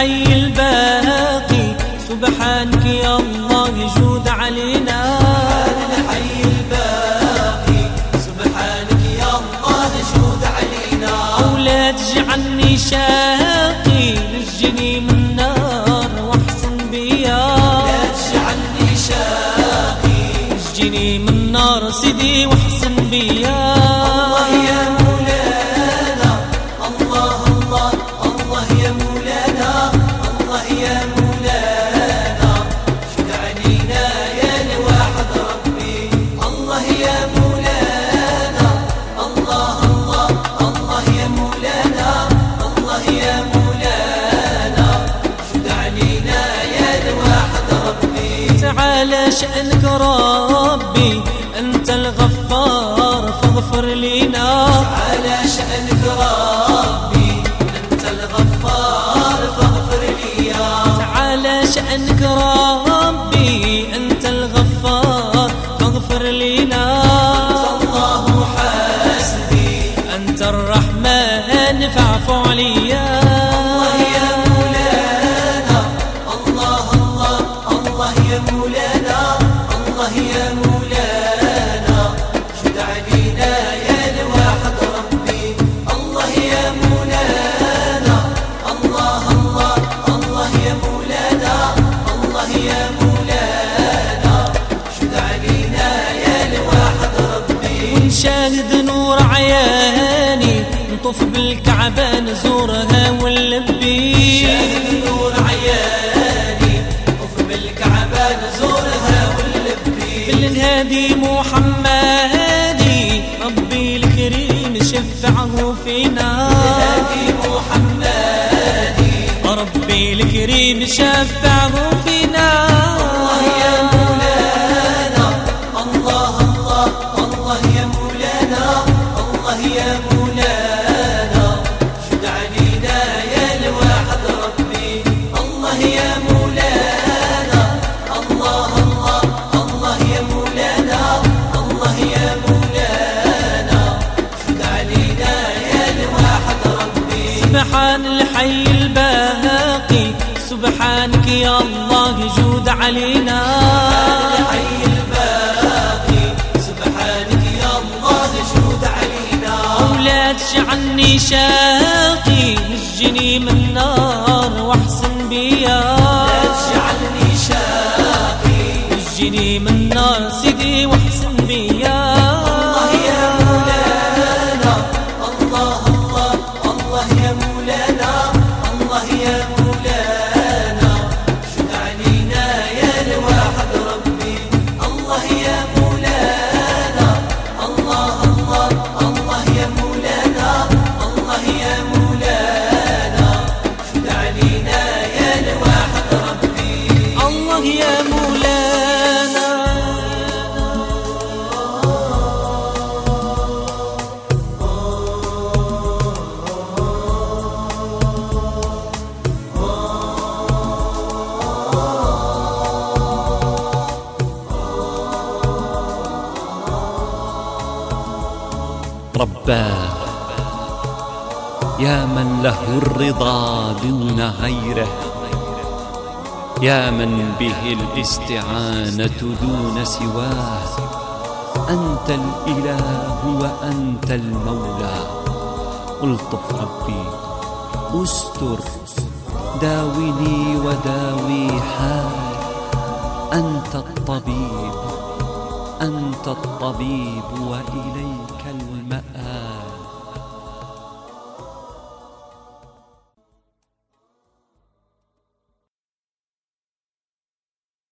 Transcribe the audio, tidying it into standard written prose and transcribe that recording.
الحي الباقي سبحانك يا الله جود علينا. سبحان الحي الباقي سبحانك يا الله جود علينا. ولا تجعلني شاقي نجني من النار واحسن بيا. لا تجعلني شاقي نجني من النار سيدي واحسن بيا. الله يا مولانا الله الله الله يا مولانا الله يا مولانا شد علينا يا لواحد ربي. الله يا مولانا الله الله الله يا مولانا الله يا مولانا شد علينا يا لواحد ربي. تعالى شأنك ربي أنت الغفار فاغفر لنا. على شأنك ربي أنت الغفار فاغفر لي. تعالى شأنك ربي أنت الغفار فاغفر لنا. الله حسبي أنت الرحمن فاعف عليا. الله يا مولانا الله الله الله يا مولانا الله يا مولانا شد علينا يا لواحد ربي. الله يا مولانا الله الله الله يا مولانا الله يا مولانا شد علينا يا لواحد ربي. ونشاهد نور عياني نطوف بالكعبة نزورها ونلبي. شاهد نور عياني نطوف بالكعبة نزورها ونلبي. بالهادي محمدي ربي الكريم شفعه فينا. بالهادي محمدي ربي الكريم شفعه فينا. الله يا مولانا الله الله الله يا مولانا الله يا مولانا شد علينا يا لواحد ربي. الله يا مولانا الله الله الله يا مولانا الله يا مولانا شد علينا يا لواحد ربي. سبحان الحي الباقي سبحانك يا الله جود علينا. سبحان الحي الباقي سبحانك يا الله جود علينا. ولا تجعلني شاقي نجني من النار واحسن بيا. لا تجعلني شاقي نجني من النار سيدي واحسن بيا. الله يا مولانا الله الله الله يا مولانا الله يا مولانا شد علينا يا لواحد ربي. الله يا مولانا الله الله الله يا مولانا الله يا مولانا شد علينا يا لواحد ربي. الله يا مولانا رباه يا من له الرضا دون غيره. يا من به الاستعانة دون سواه. أنت الإله وأنت المولى. ألطف ربي أستر داوني وداوي حالي. أنت الطبيب أنت الطبيب وإليك المآب.